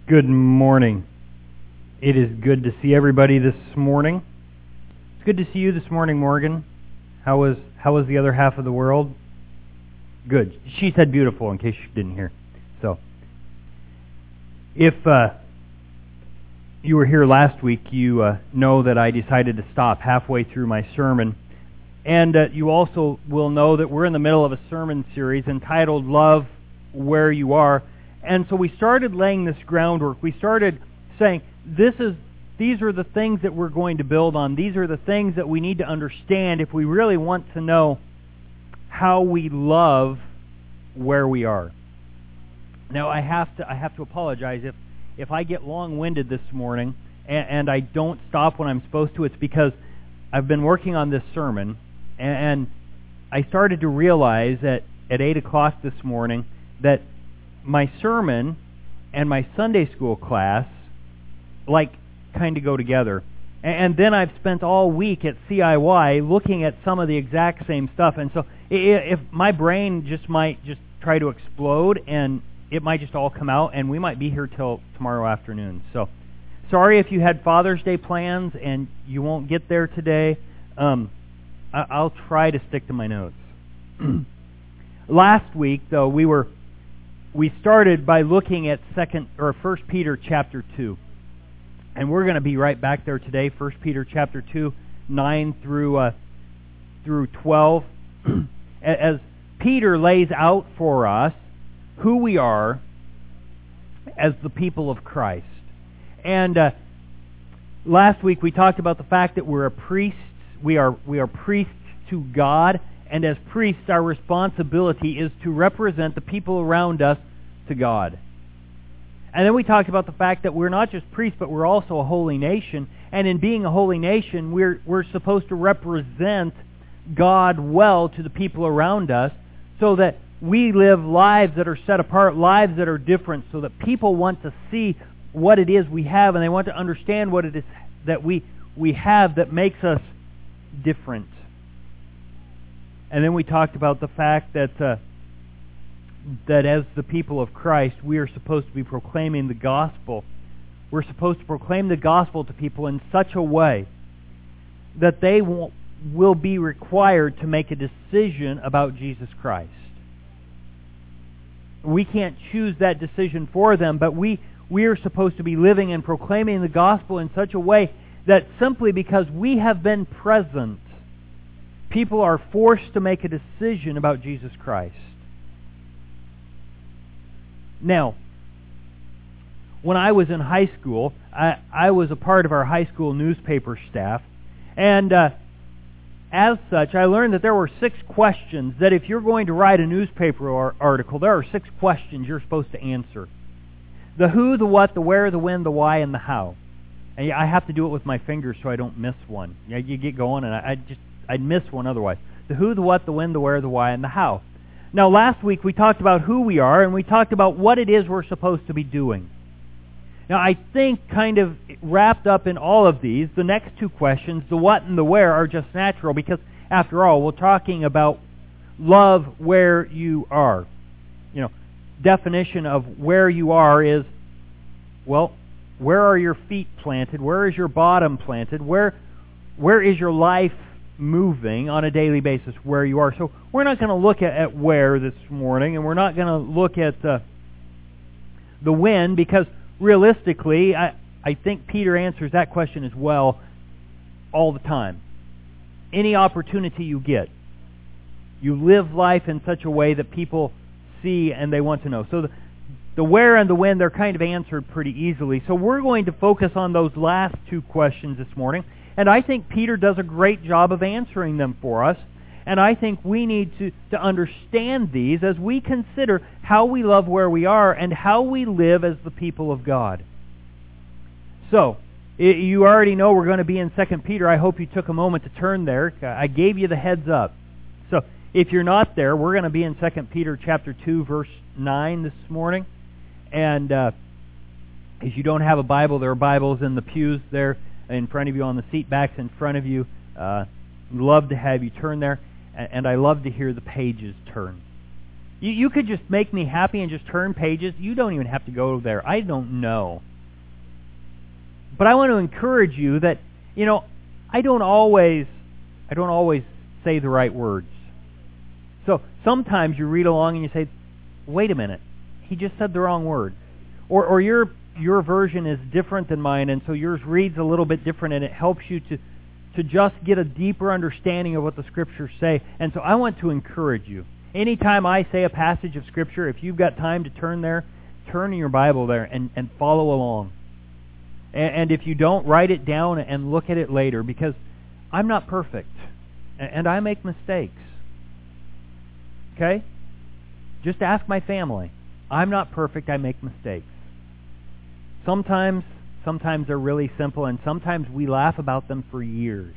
Good morning. It is good to see everybody this morning. It's good to see you this morning, Morgan. How was the other half of the world? Good. She said beautiful, in case you didn't hear. So, if you were here last week, you know that I decided to stop halfway through my sermon. And you also will know that we're in the middle of a sermon series entitled Love Where You Are. And so we started laying this groundwork. We started saying, these are the things that we're going to build on. These are the things that we need to understand if we really want to know how we love where we are. Now, I have to apologize if I get long-winded this morning and I don't stop when I'm supposed to. It's because I've been working on this sermon, and I started to realize at 8 o'clock this morning that my sermon and my Sunday school class kind of go together. And then I've spent all week at CIY looking at some of the exact same stuff. And so if my brain might try to explode, and it might just all come out, and we might be here till tomorrow afternoon. So sorry if you had Father's Day plans and you won't get there today. I'll try to stick to my notes. Last week, though, we started by looking at 1 Peter chapter 2. And we're going to be right back there today, 1 Peter chapter 2, 9 through 12. As Peter lays out for us who we are as the people of Christ. And last week we talked about the fact that we're a priest. We are priests to God. And as priests, our responsibility is to represent the people around us to God. And then we talked about the fact that we're not just priests, but we're also a holy nation. And in being a holy nation, we're supposed to represent God well to the people around us, so that we live lives that are set apart, lives that are different, so that people want to see what it is we have, and they want to understand what it is that we have that makes us different. And then we talked about the fact that as the people of Christ, we are supposed to be proclaiming the gospel. We're supposed to proclaim the gospel to people in such a way that they will be required to make a decision about Jesus Christ. We can't choose that decision for them, but we are supposed to be living and proclaiming the gospel in such a way that simply because we have been present, people are forced to make a decision about Jesus Christ. Now, when I was in high school, I was a part of our high school newspaper staff, and as such, I learned that there were 6 questions that if you're going to write a newspaper article, there are 6 questions you're supposed to answer. The who, the what, the where, the when, the why, and the how. And I have to do it with my fingers so I don't miss one. You get going, and I'd miss one otherwise. The who, the what, the when, the where, the why, and the how. Now, last week we talked about who we are, and we talked about what it is we're supposed to be doing. Now, I think kind of wrapped up in all of these, the next 2 questions, the what and the where, are just natural, because after all, we're talking about love where you are. Definition of where you are is, well, where are your feet planted? Where is your bottom planted? Where is your life moving on a daily basis where you are? So we're not going to look at where this morning, and we're not going to look at the when, because realistically, I think Peter answers that question as well all the time. Any opportunity you get, you live life in such a way that people see and they want to know. So the where and the when, they're kind of answered pretty easily. So we're going to focus on those last 2 questions this morning. And I think Peter does a great job of answering them for us. And I think we need to understand these as we consider how we love where we are and how we live as the people of God. So, you already know we're going to be in 2 Peter. I hope you took a moment to turn there. I gave you the heads up. So, if you're not there, we're going to be in 2 Peter chapter 2, verse 9 this morning. And if you don't have a Bible, there are Bibles in the pews there in front of you, on the seat backs in front of you. Love to have you turn there, and I love to hear the pages turn. You could just make me happy and just turn pages. You don't even have to go there. I don't know. But I want to encourage you that, I don't always say the right words. So sometimes you read along and you say, wait a minute, he just said the wrong word. Or your version is different than mine, and so yours reads a little bit different, and it helps you to just get a deeper understanding of what the Scriptures say. And so I want to encourage you. Anytime I say a passage of Scripture, if you've got time to turn in your Bible there and follow along. And if you don't, write it down and look at it later, because I'm not perfect, and I make mistakes. Okay? Just ask my family. I'm not perfect, I make mistakes. Sometimes they're really simple, and sometimes we laugh about them for years.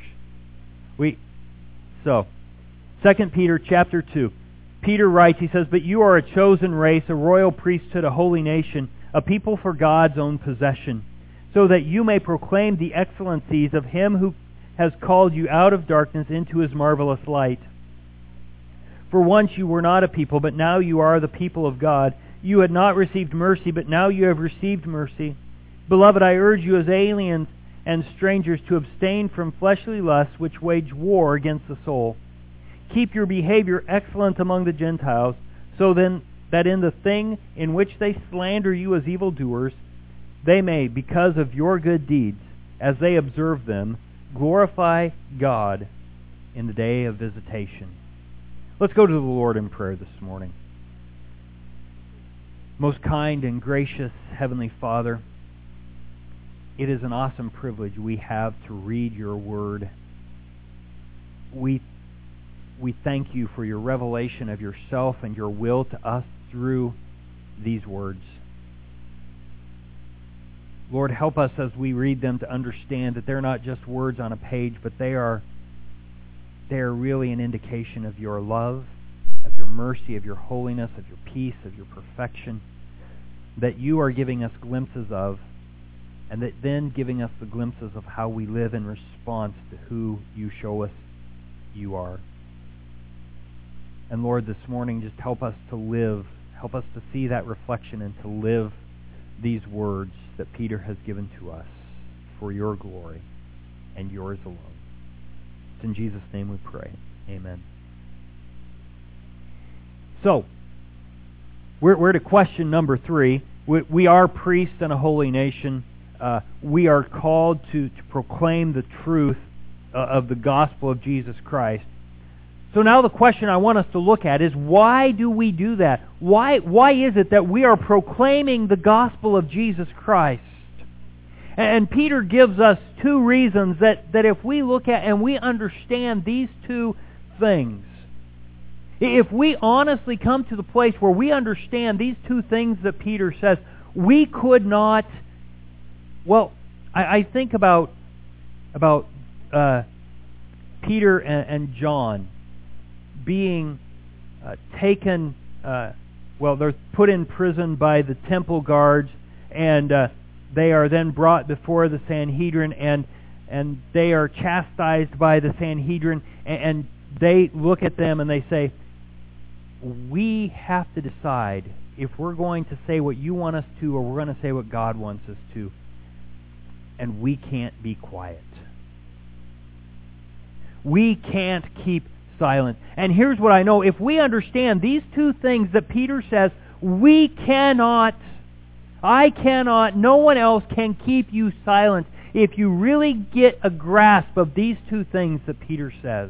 2 Peter chapter 2. Peter writes, he says, "But you are a chosen race, a royal priesthood, a holy nation, a people for God's own possession, so that you may proclaim the excellencies of Him who has called you out of darkness into His marvelous light. For once you were not a people, but now you are the people of God. You had not received mercy, but now you have received mercy. Beloved, I urge you as aliens and strangers to abstain from fleshly lusts which wage war against the soul. Keep your behavior excellent among the Gentiles, so then that in the thing in which they slander you as evildoers, they may, because of your good deeds, as they observe them, glorify God in the day of visitation." Let's go to the Lord in prayer this morning. Most kind and gracious Heavenly Father, it is an awesome privilege we have to read your Word. We thank you for your revelation of yourself and your will to us through these words. Lord, help us as we read them to understand that they're not just words on a page, but they are really an indication of your love, of your mercy, of your holiness, of your peace, of your perfection, that you are giving us glimpses of, and that then giving us the glimpses of how we live in response to who you show us you are. And Lord, this morning, just help us to see that reflection and to live these words that Peter has given to us for your glory and yours alone. It's in Jesus' name we pray. Amen. So, we're to question number 3. We are priests and a holy nation. We are called to proclaim the truth of the gospel of Jesus Christ. So now the question I want us to look at is, why do we do that? Why is it that we are proclaiming the gospel of Jesus Christ? And Peter gives us 2 reasons that if we look at and we understand these 2 things, if we honestly come to the place where we understand these 2 things that Peter says, we could not... Well, I think about Peter and John being taken, they're put in prison by the temple guards, and they are then brought before the Sanhedrin, and they are chastised by the Sanhedrin, and they look at them and they say, we have to decide if we're going to say what you want us to, or we're going to say what God wants us to, and we can't be quiet. We can't keep silent. And here's what I know. If we understand these 2 things that Peter says, I cannot, no one else can keep you silent if you really get a grasp of these 2 things that Peter says.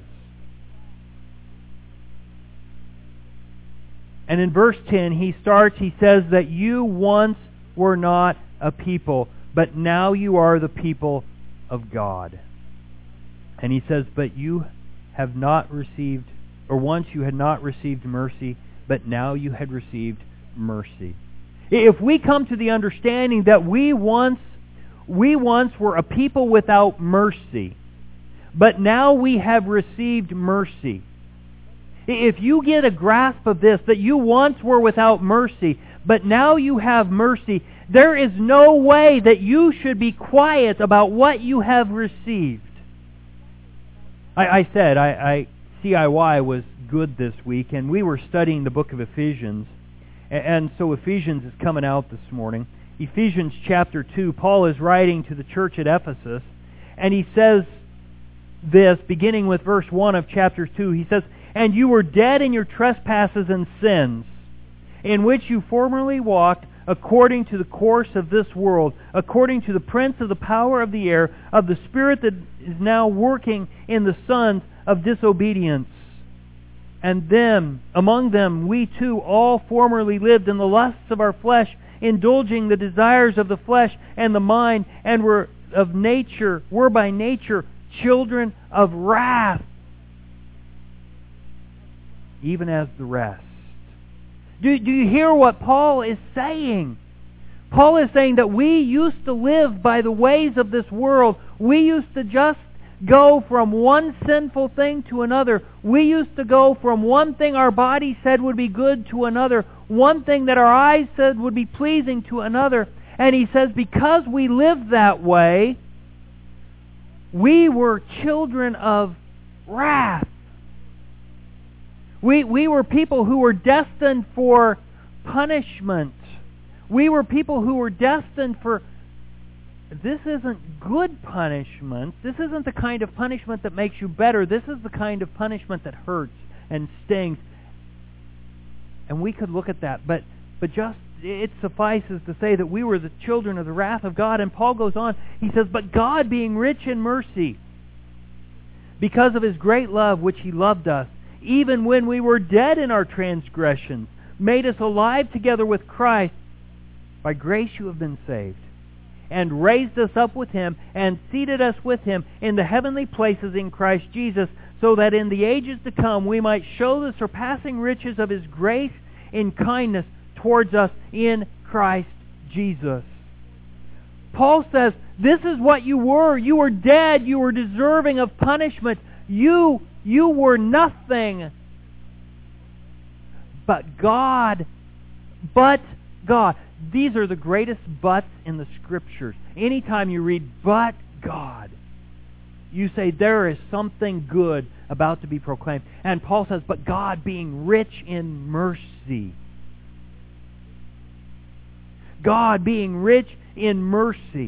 And in verse 10, he says that you once were not a people, but now you are the people of God. And he says, but you have not received, or once you had not received mercy, but now you had received mercy. If we come to the understanding that we once were a people without mercy, but now we have received mercy. If you get a grasp of this, that you once were without mercy, but now you have mercy, there is no way that you should be quiet about what you have received. I said CIY was good this week, and we were studying the book of Ephesians. And so Ephesians is coming out this morning. Ephesians chapter 2, Paul is writing to the church at Ephesus, and he says this, beginning with verse 1 of chapter 2. He says, "And you were dead in your trespasses and sins, in which you formerly walked according to the course of this world, according to the prince of the power of the air, of the spirit that is now working in the sons of disobedience. And them, among them, we too all formerly lived in the lusts of our flesh, indulging the desires of the flesh and the mind, and were by nature children of wrath, even as the rest." Do you hear what Paul is saying? Paul is saying that we used to live by the ways of this world. We used to just go from one sinful thing to another. We used to go from one thing our body said would be good to another, one thing that our eyes said would be pleasing to another. And he says because we lived that way, we were children of wrath. We were people who were destined for punishment. We were people who were destined for... This isn't good punishment. This isn't the kind of punishment that makes you better. This is the kind of punishment that hurts and stings. And we could look at that, but just it suffices to say that we were the children of the wrath of God. And Paul goes on, he says, "But God, being rich in mercy, because of His great love which He loved us, even when we were dead in our transgressions, made us alive together with Christ. By grace you have been saved, and raised us up with Him, and seated us with Him in the heavenly places in Christ Jesus, so that in the ages to come we might show the surpassing riches of His grace in kindness towards us in Christ Jesus." Paul says, this is what you were. You were dead. You were deserving of punishment. You were nothing. But God. These are the greatest buts in the Scriptures. Anytime you read, "but God," you say there is something good about to be proclaimed. And Paul says, "But God, being rich in mercy." God being rich in mercy.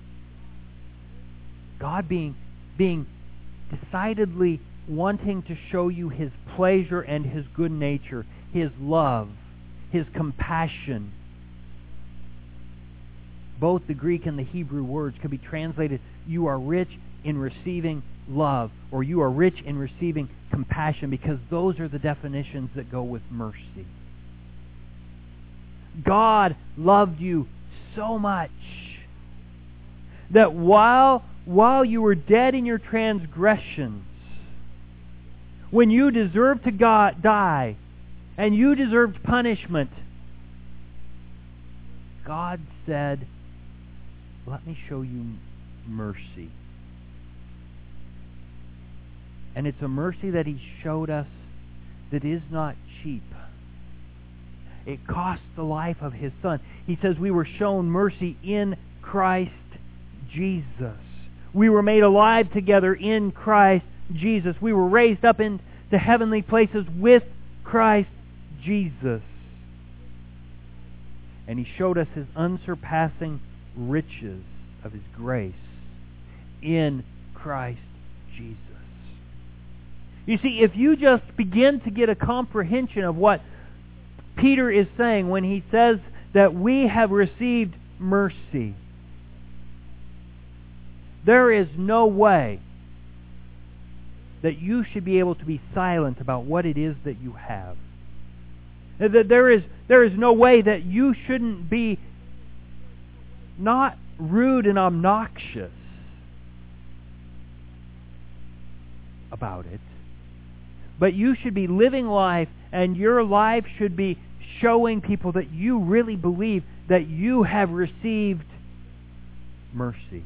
God being decidedly wanting to show you His pleasure and His good nature, His love, His compassion. Both the Greek and the Hebrew words could be translated, you are rich in receiving love, or you are rich in receiving compassion, because those are the definitions that go with mercy. God loved you so much that while you were dead in your transgressions, when you deserved to die and you deserved punishment, God said, "Let me show you mercy." And it's a mercy that He showed us that is not cheap. It cost the life of His Son. He says we were shown mercy in Christ Jesus. We were made alive together in Christ Jesus. We were raised up into heavenly places with Christ Jesus. And He showed us His unsurpassing riches of His grace in Christ Jesus. You see, if you just begin to get a comprehension of what Peter is saying when he says that we have received mercy, there is no way that you should be able to be silent about what it is that you have. There is no way that you shouldn't be not rude and obnoxious about it, but you should be living life, and your life should be showing people that you really believe that you have received mercy.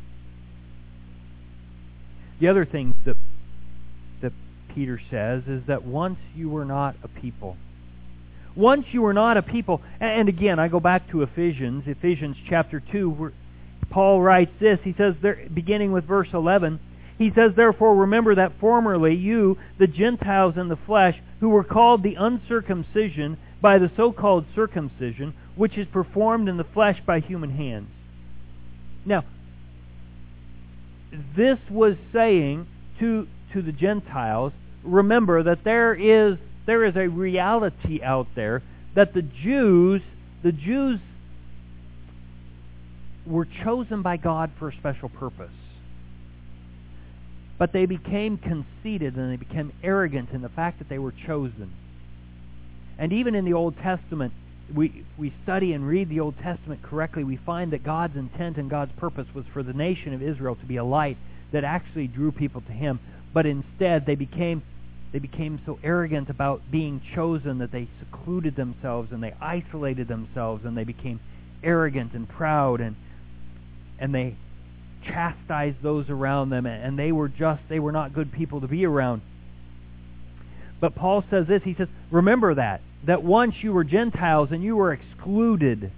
The other thing that Peter says is that once you were not a people. Once you were not a people. And again, I go back to Ephesians chapter 2, where Paul writes this. He says, there, beginning with verse 11, He says, "Therefore remember that formerly you, the Gentiles in the flesh, who were called the uncircumcision by the so-called circumcision, which is performed in the flesh by human hands." Now, this was saying to the Gentiles, remember that there is a reality out there that the Jews were chosen by God for a special purpose. But they became conceited and they became arrogant in the fact that they were chosen. And even in the Old Testament, we study and read the Old Testament correctly, we find that God's intent and God's purpose was for the nation of Israel to be a light that actually drew people to Him. But instead, they became so arrogant about being chosen that they secluded themselves and they isolated themselves and they became arrogant and proud and they chastised those around them, and they were not good people to be around. But Paul says this, he says, remember that once you were Gentiles and you were excluded.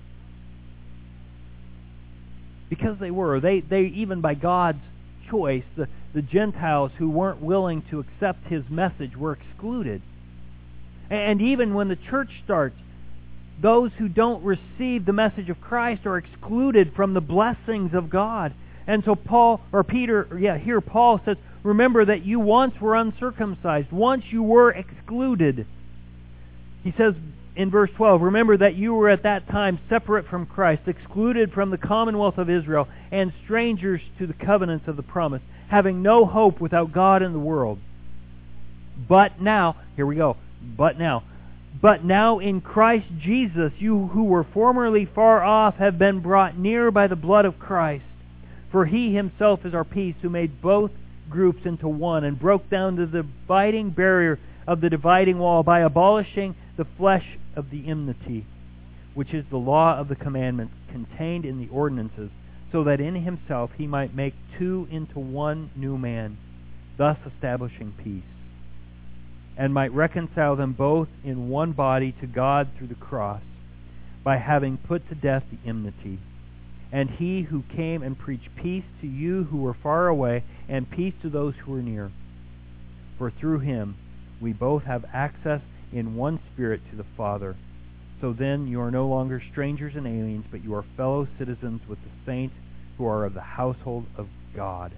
Because they were. They even by God's choice, the Gentiles who weren't willing to accept His message were excluded. And even when the church starts, those who don't receive the message of Christ are excluded from the blessings of God. And so Paul says, remember that you once were uncircumcised. Once you were excluded. He says in verse 12, remember that you were at that time separate from Christ, excluded from the commonwealth of Israel, and strangers to the covenants of the promise, having no hope without God in the world. But now, here we go, but now in Christ Jesus, you who were formerly far off have been brought near by the blood of Christ. For He Himself is our peace, who made both groups into one, and broke down the dividing barrier of the dividing wall by abolishing the flesh of the enmity, which is the law of the commandments contained in the ordinances, so that in Himself He might make two into one new man, thus establishing peace, and might reconcile them both in one body to God through the cross, by having put to death the enmity. And He who came and preached peace to you who were far away, and peace to those who were near. For through Him we both have access in one Spirit to the Father. So then you are no longer strangers and aliens, but you are fellow citizens with the saints who are of the household of God.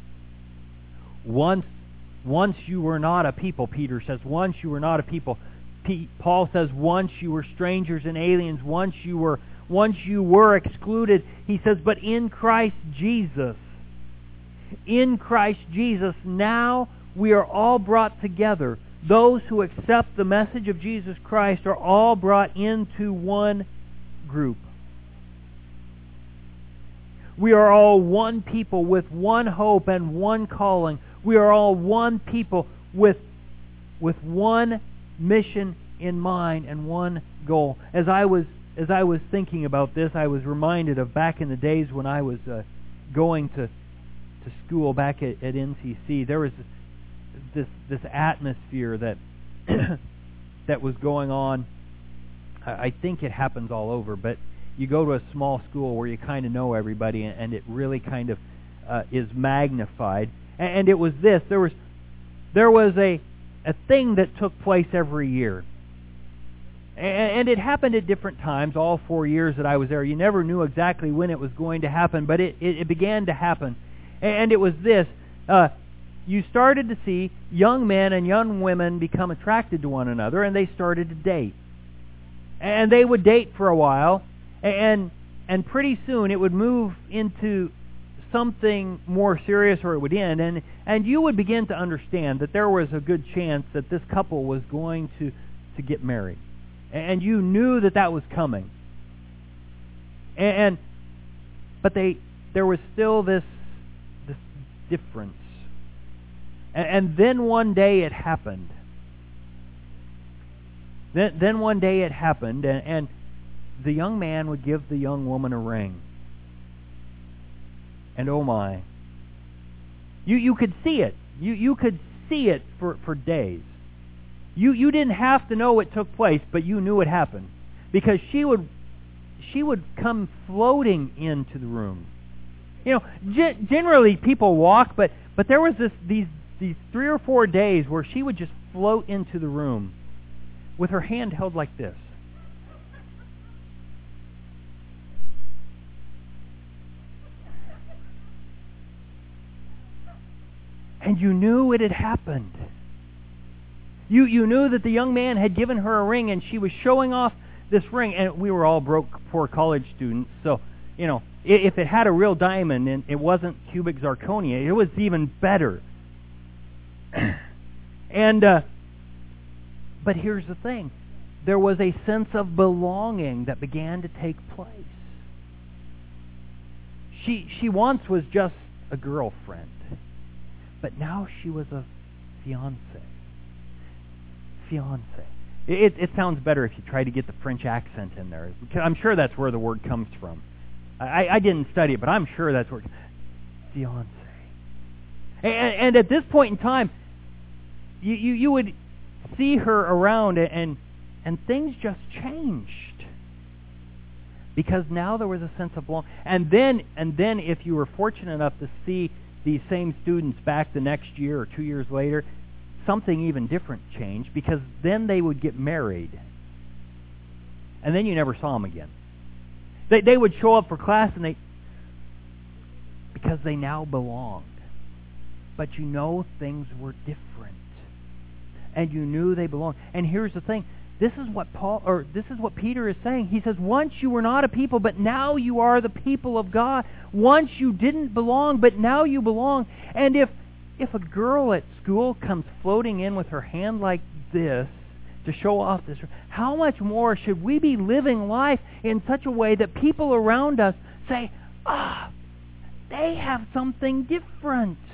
Once you were not a people, Peter says. Once you were not a people. Paul says once you were strangers and aliens. Once you were excluded. He says, but in Christ Jesus, now we are all brought together. Those who accept the message of Jesus Christ are all brought into one group. We are all one people with one hope and one calling. We are all one people with one mission in mind and one goal. As I was thinking about this, I was reminded of back in the days when I was going to school back at NCC. There was this atmosphere that that was going on. I think it happens all over, but you go to a small school where you kind of know everybody, and it really kind of is magnified. And it was this. There was a thing that took place every year. And it happened at different times, all 4 years that I was there. You never knew exactly when it was going to happen, but it began to happen. And it was this. You started to see young men and young women become attracted to one another, and they started to date. And they would date for a while, and pretty soon it would move into something more serious, or it would end. And you would begin to understand that there was a good chance that this couple was going to get married. And you knew that was coming. But there was still this difference. And then one day it happened. Then one day it happened, and the young man would give the young woman a ring. And oh my. You could see it. You could see it for days. You didn't have to know it took place, but you knew it happened. Because she would come floating into the room. You know, generally people walk, but there was these 3 or 4 days where she would just float into the room with her hand held like this. And you knew it had happened. You knew that the young man had given her a ring, and she was showing off this ring. And we were all broke, poor college students, so, you know, if it had a real diamond and it wasn't cubic zirconia, it was even better. And but here's the thing. There was a sense of belonging that began to take place. She once was just a girlfriend, but now she was a fiancé. It sounds better if you try to get the French accent in there. I'm sure that's where the word comes from. I didn't study it, but I'm sure that's where fiancé. And at this point in time, you would see her around, and things just changed, because now there was a sense of belonging. And then if you were fortunate enough to see these same students back the next year or 2 years later, something even different changed, because then they would get married, and then you never saw them again. They would show up for class, and because they now belonged. But you know, things were different, and you knew they belonged. And here's the thing: this is what Peter is saying. He says, once you were not a people, but now you are the people of God. Once you didn't belong, but now you belong. And if a girl at school comes floating in with her hand like this to show off this, how much more should we be living life in such a way that people around us say, they have something different.